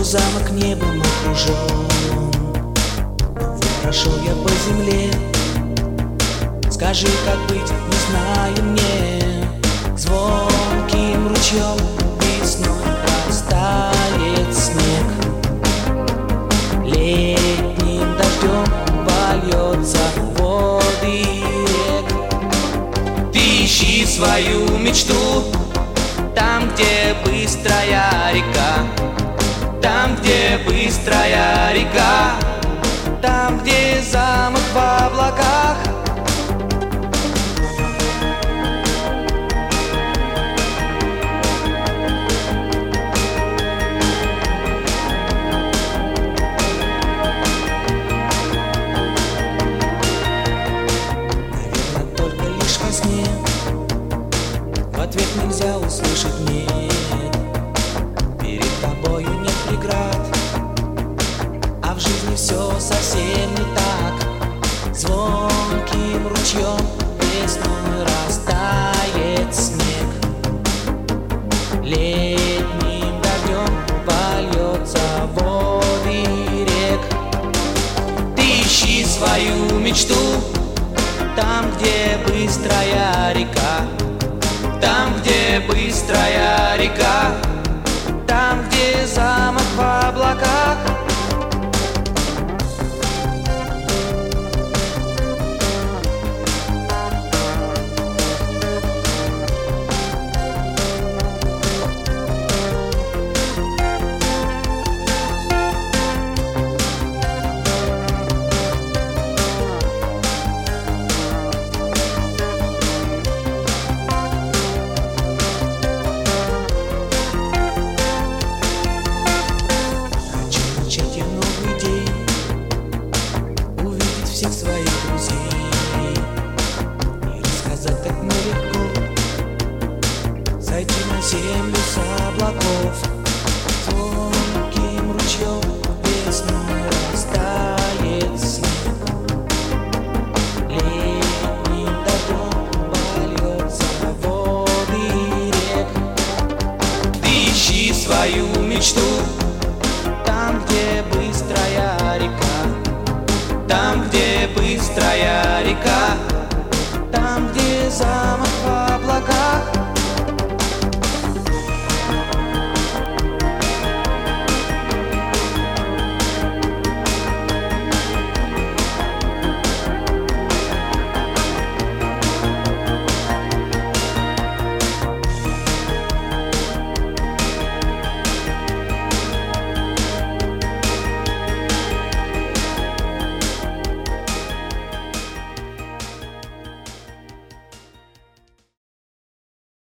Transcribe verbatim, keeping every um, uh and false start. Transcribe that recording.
замок небом окружен. Прошел я по земле, скажи, как быть, не знаю мне. Звонким ручьем весной растает снег, летним дождем вольется в воды рек. Ты ищи свою мечту там, где быстрая река, там, где быстрая река, там, где замок в облаках. Наверное, только лишь во сне в ответ нельзя услышать «нет». Перед тобою нет преград, а в жизни все совсем не так. Звонким ручьем весной растает снег, летним дождем вольется в воды рек. Ты ищи свою мечту там, где быстрая река, там, где быстрая река, там, где замок в облаках. Всех своих друзей и рассказать так нелегко, зайти на землю с облаков. Звонким ручьем весной растает снег, летним дождем вольется в воды рек. Ты ищи свою мечту там, где быстрая река, там, где быстрая река, там, где за